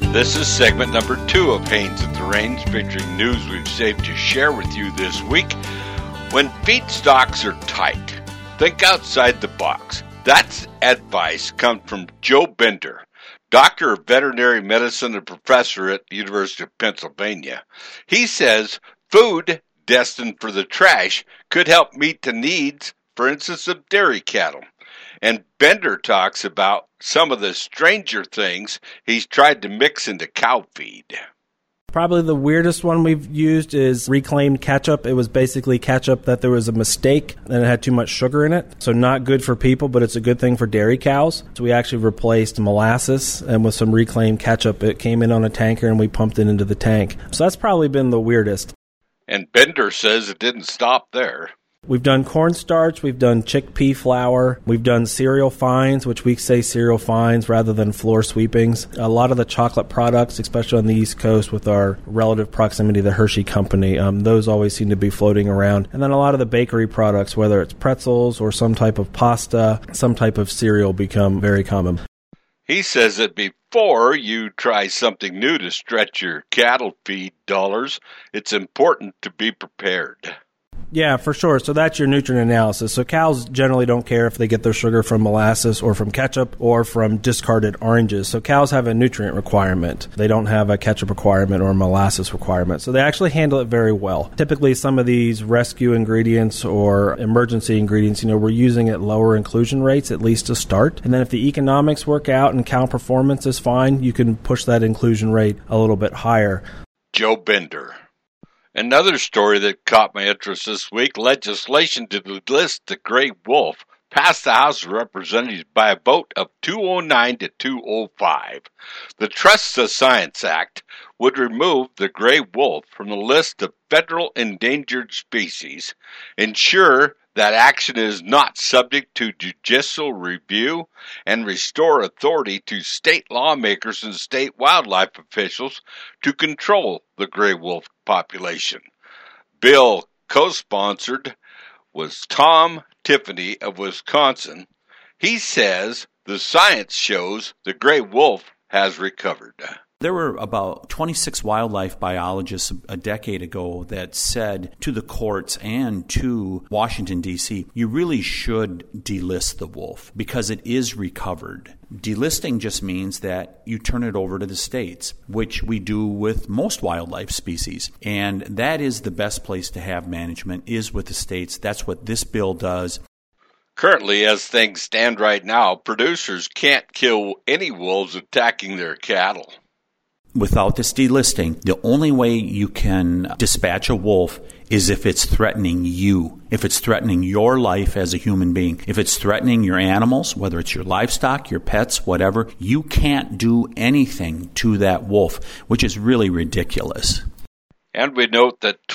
This is segment number 2 of Haines at the Range, featuring news we've saved to share with you this week. When feedstocks are tight, think outside the box. That advice comes from Joe Bender, doctor of veterinary medicine and professor at the University of Pennsylvania. He says food destined for the trash could help meet the needs, for instance, of dairy cattle. And Bender talks about some of the stranger things he's tried to mix into cow feed. Probably the weirdest one we've used is reclaimed ketchup. It was basically ketchup that there was a mistake and it had too much sugar in it. So not good for people, but it's a good thing for dairy cows. So we actually replaced molasses and with some reclaimed ketchup. It came in on a tanker and we pumped it into the tank. So that's probably been the weirdest. And Bender says it didn't stop there. We've done cornstarch, we've done chickpea flour, we've done cereal fines, which we say cereal fines rather than floor sweepings. A lot of the chocolate products, especially on the East Coast with our relative proximity to the Hershey Company, those always seem to be floating around. And then a lot of the bakery products, whether it's pretzels or some type of pasta, some type of cereal, become very common. He says that before you try something new to stretch your cattle feed dollars, it's important to be prepared. Yeah, for sure. So that's your nutrient analysis. So cows generally don't care if they get their sugar from molasses or from ketchup or from discarded oranges. So cows have a nutrient requirement. They don't have a ketchup requirement or a molasses requirement. So they actually handle it very well. Typically, some of these rescue ingredients or emergency ingredients, we're using at lower inclusion rates, at least to start. And then if the economics work out and cow performance is fine, you can push that inclusion rate a little bit higher. Joe Bender. Another story that caught my interest this week, legislation to delist the gray wolf passed the House of Representatives by a vote of 209 to 205. The Trust the Science Act would remove the gray wolf from the list of federal endangered species, ensure that action is not subject to judicial review, and restore authority to state lawmakers and state wildlife officials to control the gray wolf population. Bill co-sponsored was Tom Tiffany of Wisconsin. He says the science shows the gray wolf has recovered. There were about 26 wildlife biologists a decade ago that said to the courts and to Washington, D.C., you really should delist the wolf because it is recovered. Delisting just means that you turn it over to the states, which we do with most wildlife species. And that is the best place to have management, is with the states. That's what this bill does. Currently, as things stand right now, producers can't kill any wolves attacking their cattle. Without this delisting, the only way you can dispatch a wolf is if it's threatening you, if it's threatening your life as a human being. If it's threatening your animals, whether it's your livestock, your pets, whatever, you can't do anything to that wolf, which is really ridiculous. And we note that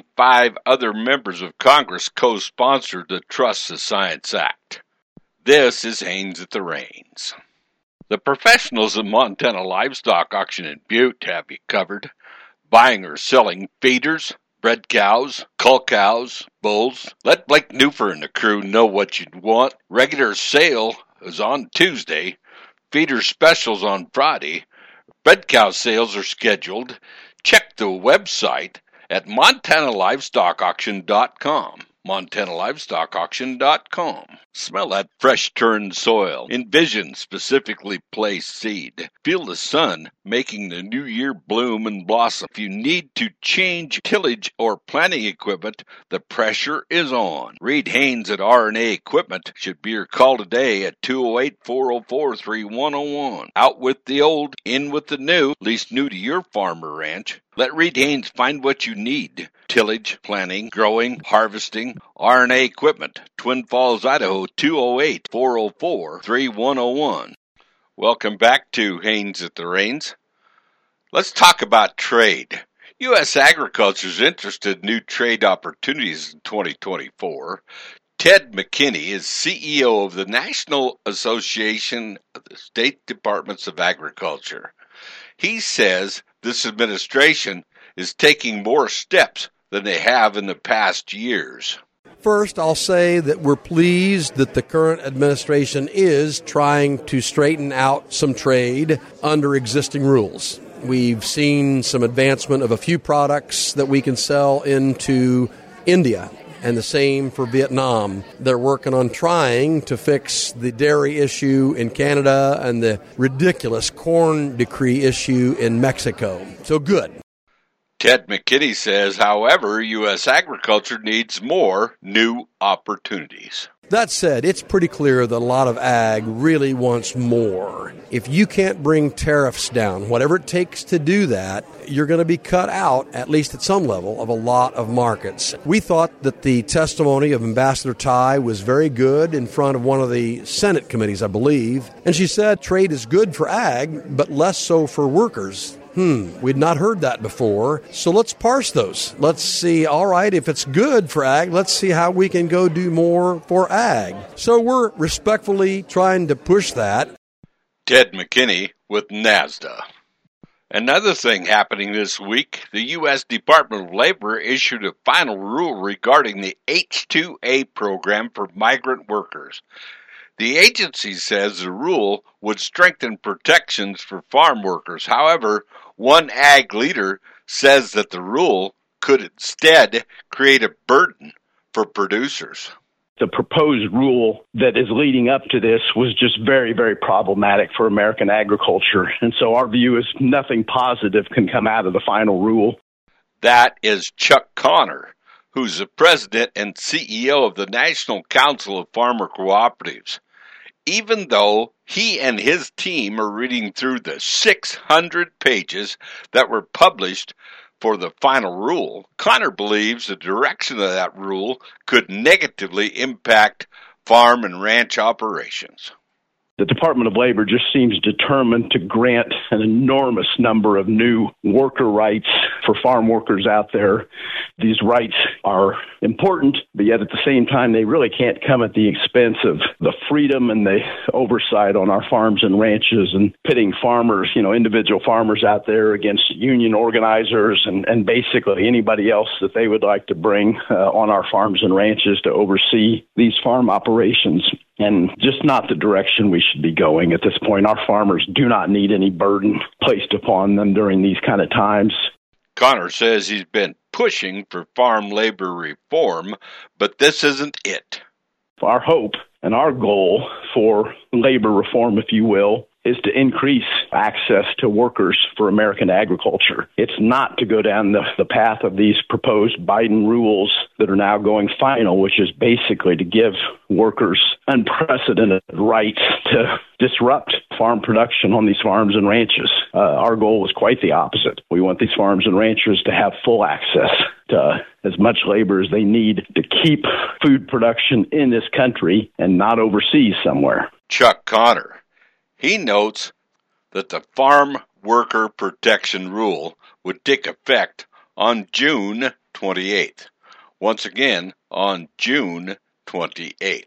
25 other members of Congress co-sponsored the Trust the Science Act. This is Haines at the Reins. The professionals of Montana Livestock Auction in Butte have you covered. Buying or selling feeders, bred cows, cull cows, bulls. Let Blake Newfer and the crew know what you'd want. Regular sale is on Tuesday. Feeder specials on Friday. Bred cow sales are scheduled. Check the website at MontanaLivestockAuction.com. MontanaLivestockAuction.com. Smell that fresh turned soil. Envision specifically placed seed. Feel the sun making the new year bloom and blossom. If you need to change tillage or planting equipment, the pressure is on. Reed Haynes at R&A Equipment should be your call today at 208-404-3101. Out with the old, in with the new, at least new to your farm or ranch. Let Reed Haynes find what you need. Tillage, planting, growing, harvesting. R&A Equipment, Twin Falls, Idaho, 208-404-3101. Welcome back to Haines at the Reins. Let's talk about trade. U.S. agriculture is interested in new trade opportunities in 2024. Ted McKinney is CEO of the National Association of the State Departments of Agriculture. He says this administration is taking more steps than they have in the past years. First, I'll say that we're pleased that the current administration is trying to straighten out some trade under existing rules. We've seen some advancement of a few products that we can sell into India, and the same for Vietnam. They're working on trying to fix the dairy issue in Canada and the ridiculous corn decree issue in Mexico. So good. Ted McKinney says, however, U.S. agriculture needs more new opportunities. That said, it's pretty clear that a lot of ag really wants more. If you can't bring tariffs down, whatever it takes to do that, you're going to be cut out, at least at some level, of a lot of markets. We thought that the testimony of Ambassador Tai was very good in front of one of the Senate committees, I believe. And she said trade is good for ag, but less so for workers. We'd not heard that before, so let's parse those. Let's see, all right, if it's good for ag, let's see how we can go do more for ag. So we're respectfully trying to push that. Ted McKinney with NASDA. Another thing happening this week, the U.S. Department of Labor issued a final rule regarding the H-2A program for migrant workers. The agency says the rule would strengthen protections for farm workers. However, one ag leader says that the rule could instead create a burden for producers. The proposed rule that is leading up to this was just very, very problematic for American agriculture. And so our view is nothing positive can come out of the final rule. That is Chuck Connor, who's the president and CEO of the National Council of Farmer Cooperatives. Even though he and his team are reading through the 600 pages that were published for the final rule, Connor believes the direction of that rule could negatively impact farm and ranch operations. The Department of Labor just seems determined to grant an enormous number of new worker rights for farm workers out there. These rights are important, but yet at the same time, they really can't come at the expense of the freedom and the oversight on our farms and ranches and pitting farmers, individual farmers out there against union organizers and basically anybody else that they would like to bring on our farms and ranches to oversee these farm operations. And just not the direction we should be going at this point. Our farmers do not need any burden placed upon them during these kind of times. Connor says he's been pushing for farm labor reform, but this isn't it. Our hope and our goal for labor reform, if you will, is to increase access to workers for American agriculture. It's not to go down the path of these proposed Biden rules that are now going final, which is basically to give workers unprecedented rights to disrupt farm production on these farms and ranches. Our goal is quite the opposite. We want these farms and ranchers to have full access to as much labor as they need to keep food production in this country and not overseas somewhere. Chuck Connor. He notes that the Farm Worker Protection Rule would take effect on June 28th. Once again, on June 28th.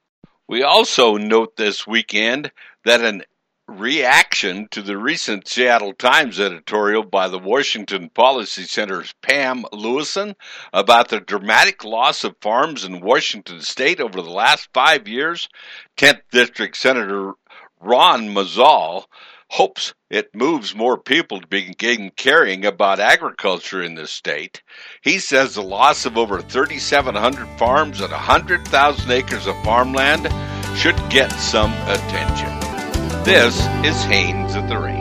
We also note this weekend that in reaction to the recent Seattle Times editorial by the Washington Policy Center's Pam Lewison about the dramatic loss of farms in Washington state over the last 5 years, 10th District Senator Ron Mazzal hopes it moves more people to begin caring about agriculture in the state. He says the loss of over 3,700 farms and 100,000 acres of farmland should get some attention. This is Haynes at the Range.